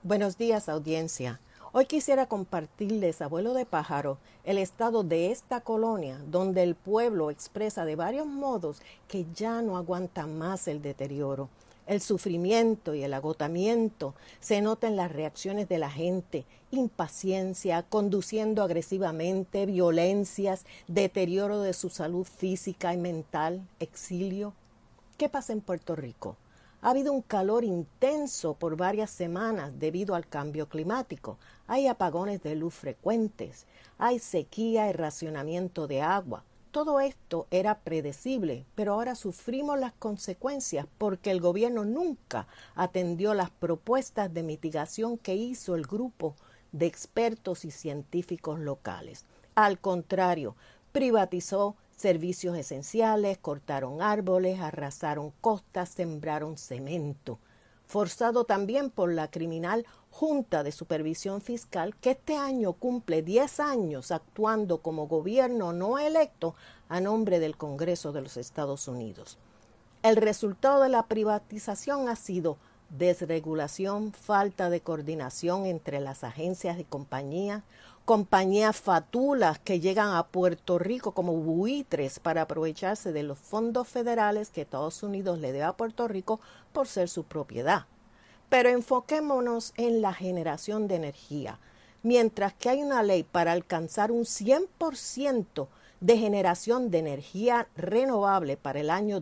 Buenos días, audiencia. Hoy quisiera compartirles, abuelo de pájaro, el estado de esta colonia donde el pueblo expresa de varios modos que ya no aguanta más el deterioro. El sufrimiento y el agotamiento se nota en las reacciones de la gente, impaciencia, conduciendo agresivamente, violencias, deterioro de su salud física y mental, exilio. ¿Qué pasa en Puerto Rico? Ha habido un calor intenso por varias semanas debido al cambio climático. Hay apagones de luz frecuentes, hay sequía y racionamiento de agua. Todo esto era predecible, pero ahora sufrimos las consecuencias porque el gobierno nunca atendió las propuestas de mitigación que hizo el grupo de expertos y científicos locales. Al contrario, privatizó servicios esenciales, cortaron árboles, arrasaron costas, sembraron cemento. Forzado también por la criminal Junta de Supervisión Fiscal, que este año cumple 10 años actuando como gobierno no electo a nombre del Congreso de los Estados Unidos. El resultado de la privatización ha sido desregulación, falta de coordinación entre las agencias y compañías fatulas que llegan a Puerto Rico como buitres para aprovecharse de los fondos federales que Estados Unidos le debe a Puerto Rico por ser su propiedad. Pero enfoquémonos en la generación de energía. Mientras que hay una ley para alcanzar un 100% de generación de energía renovable para el año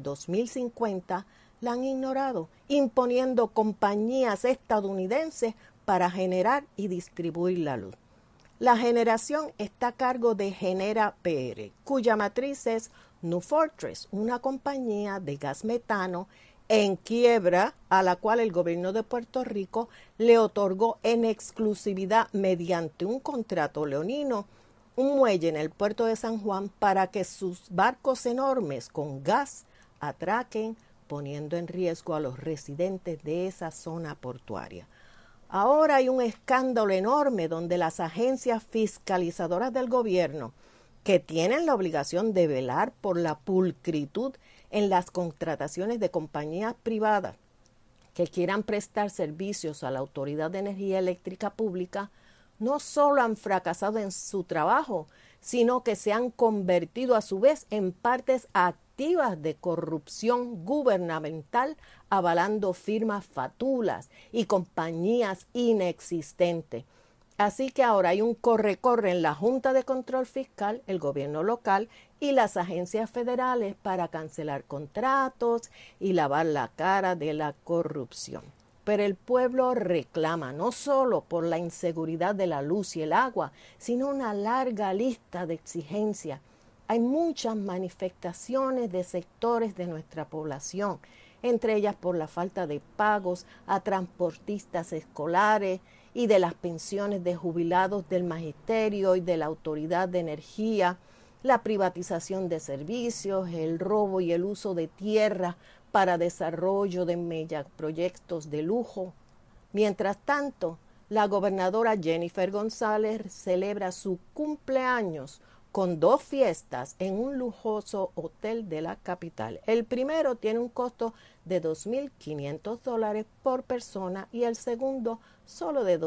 2050, la han ignorado, imponiendo compañías estadounidenses para generar y distribuir la luz. La generación está a cargo de Genera PR, cuya matriz es New Fortress, una compañía de gas metano en quiebra a la cual el gobierno de Puerto Rico le otorgó en exclusividad mediante un contrato leonino un muelle en el puerto de San Juan para que sus barcos enormes con gas atraquen, poniendo en riesgo a los residentes de esa zona portuaria. Ahora hay un escándalo enorme donde las agencias fiscalizadoras del gobierno, que tienen la obligación de velar por la pulcritud en las contrataciones de compañías privadas que quieran prestar servicios a la Autoridad de Energía Eléctrica Pública, no solo han fracasado en su trabajo, sino que se han convertido a su vez en partes activas de corrupción gubernamental, avalando firmas fatulas y compañías inexistentes. Así que ahora hay un corre-corre en la Junta de Control Fiscal, el gobierno local y las agencias federales para cancelar contratos y lavar la cara de la corrupción. Pero el pueblo reclama no solo por la inseguridad de la luz y el agua, sino una larga lista de exigencias. Hay muchas manifestaciones de sectores de nuestra población, entre ellas por la falta de pagos a transportistas escolares y de las pensiones de jubilados del magisterio y de la Autoridad de Energía, la privatización de servicios, el robo y el uso de tierra para desarrollo de megaproyectos de lujo. Mientras tanto, la gobernadora Jennifer González celebra su cumpleaños con 2 fiestas en un lujoso hotel de la capital. El primero tiene un costo de $2,500 por persona y el segundo solo de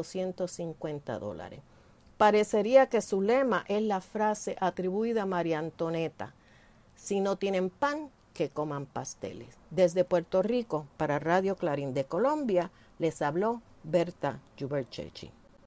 $250. Parecería que su lema es la frase atribuida a María Antonieta: si no tienen pan, que coman pasteles. Desde Puerto Rico, para Radio Clarín de Colombia, les habló Berta Yuberchechi.